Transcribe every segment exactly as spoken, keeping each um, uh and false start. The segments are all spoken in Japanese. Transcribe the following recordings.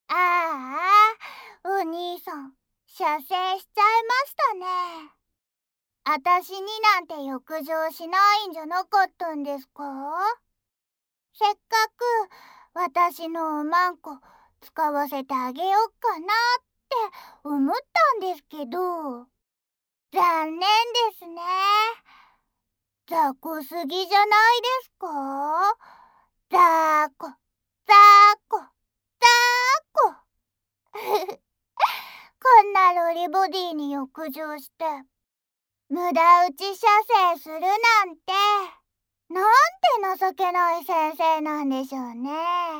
ああ、お兄さん、射精しちゃいましたね。あたしになんて浴場しないんじゃなかったんですか？せっかく私のおまんこ使わせてあげよっかなって思ったんですけど、残念ですね。雑魚すぎじゃないですか？雑魚、雑魚、雑魚。こんなロリボディに浴場して無駄打ち射精するなんて、なんて情けない先生なんでしょうね。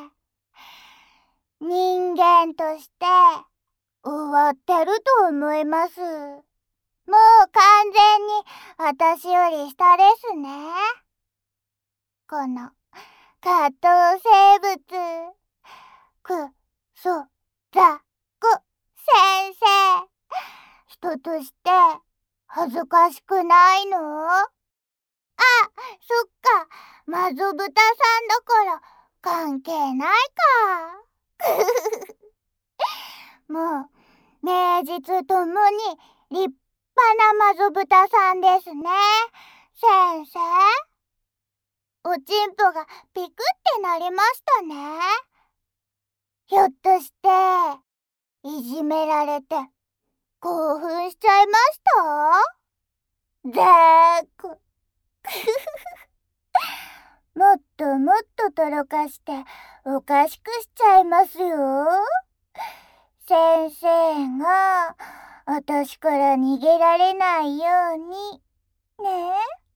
人間として終わってると思います。もう完全に私より下ですね。この下等生物、くそざく先生、人として恥ずかしくないの？あ、そっか、マゾブタさんだから関係ないか。もう名実ともに立派なマゾブタさんですね。先生、おちんぽがピクってなりましたね。ひょっとしていじめられて興奮しちゃいました？ざーく。もっともっととろかしておかしくしちゃいますよ。先生が私から逃げられないようにね。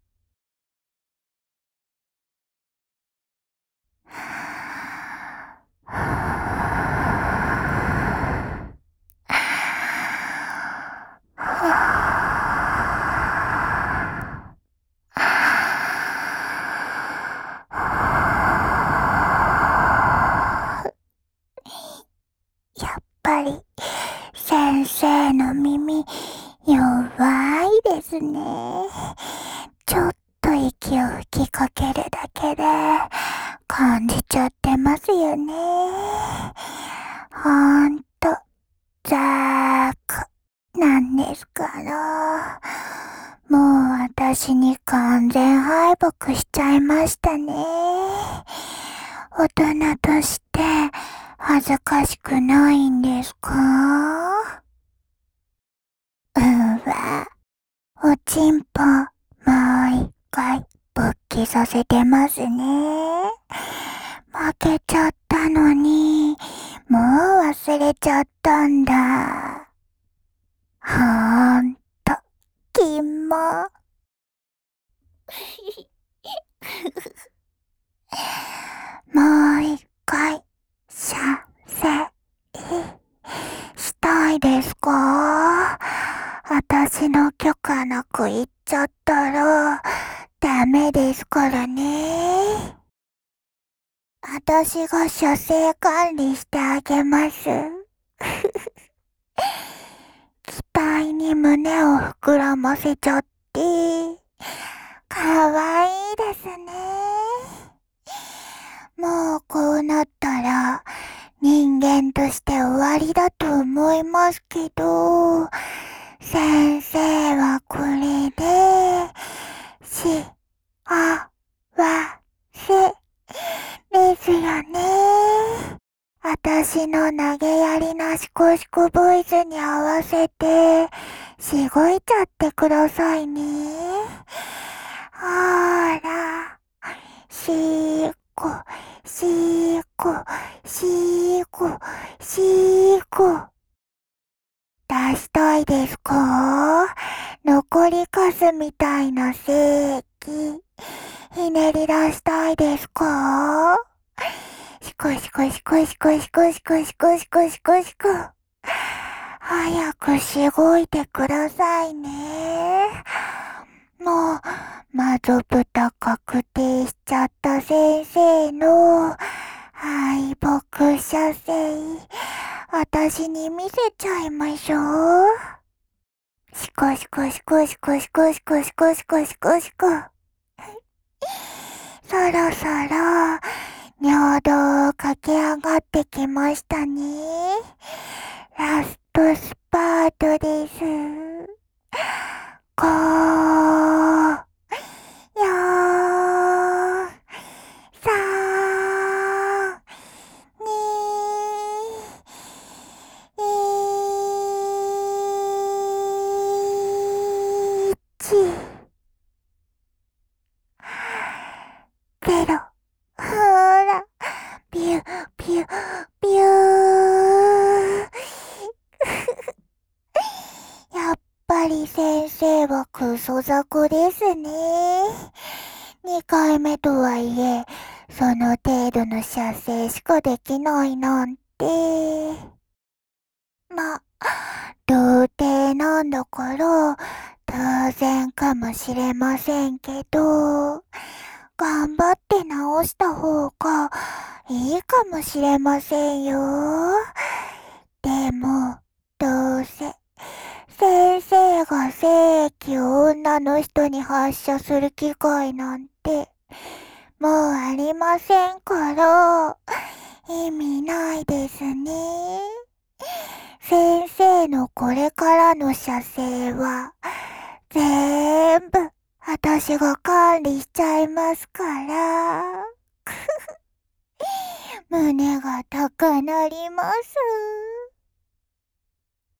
やっぱり先生の耳弱いですね。ちょっと息を吹きかけるだけで感じちゃってますよね。ほんとザークなんですから。もう私に完全敗北しちゃいましたね。大人として恥ずかしくないんですか？うんわ、おちんぽもう一回勃起させてますね。負けちゃったのにもう忘れちゃったんだ。ほーんとキモ。もう一回射精したいですか？私の許可なく言っちゃったらダメですからね。私が射精管理してあげます。期待に胸を膨らませちゃってかわいいですね。もうこうなったら人間として終わりだと思いますけど、先生はこれでしあわせですよね。私の投げやりなシコシコボイスに合わせてしごいちゃってくださいね。ほーら、しーこ、しーこ、しーこ、しーこ。出したいですか？残りカスみたいな精液、ひねり出したいですか？シコシコシコシコシコシコシコシコシコシコ。早くしごいてくださいね。もう、マゾブタ確定しちゃった先生の敗北射精、私に見せちゃいましょう。シコシコシコシコシコシコシコシコシコシコ。そろそろ尿道を駆け上がってきましたね。ラストスパートです。ご、よん、さん、に、いち、ゼロ。ほーら、ピュー、ピュー、ピュー。やっぱり先生はクソ雑魚ですね。にかいめとはいえ、その程度の射精しかできないなんて。ま、童貞なんだから、当然かもしれませんけど、頑張って直した方がいいかもしれませんよ。でも、どうせ、先生が精液を女の人に発射する機会なんて、もうありませんから、意味ないですね。先生のこれからの射精は、ぜーんぶ、私が管理しちゃいますから。胸が高鳴ります。